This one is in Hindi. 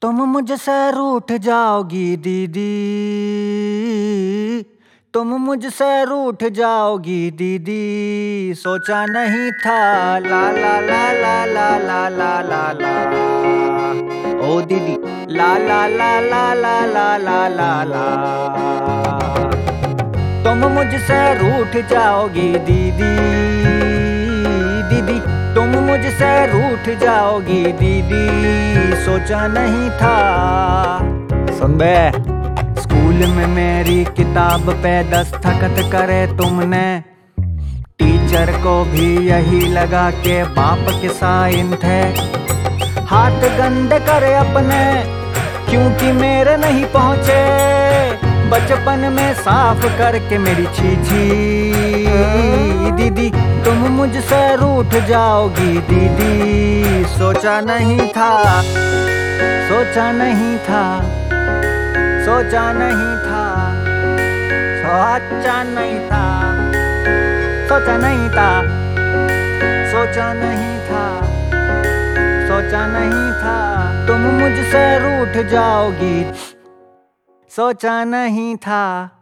तुम मुझसे रूठ जाओगी दीदी, तुम मुझसे रूठ जाओगी दीदी, सोचा नहीं था। ला ला ला ला ला ला ला ला ला ओ दीदी, ला ला ला ला ला ला ला ला ला। तुम मुझसे रूठ जाओगी दीदी, दीदी तुम मुझसे रूठ जाओगी दीदी, सोचा नहीं था। सुन बे, स्कूल में मेरी किताब पे दस्तखत करे तुमने, टीचर को भी यही लगा के बाप के साइन थे। हाथ गंदे करे अपने क्योंकि मेरे नहीं पहुंचे, बचपन में साफ करके मेरी छीछी। दीदी तुम मुझसे रूठ जाओगी दीदी, सोचा नहीं था, सोचा नहीं था, सोचा नहीं था, सोचा नहीं था, सोचा नहीं था, सोचा नहीं था, सोचा नहीं था। तुम मुझसे रूठ जाओगी, सोचा नहीं था।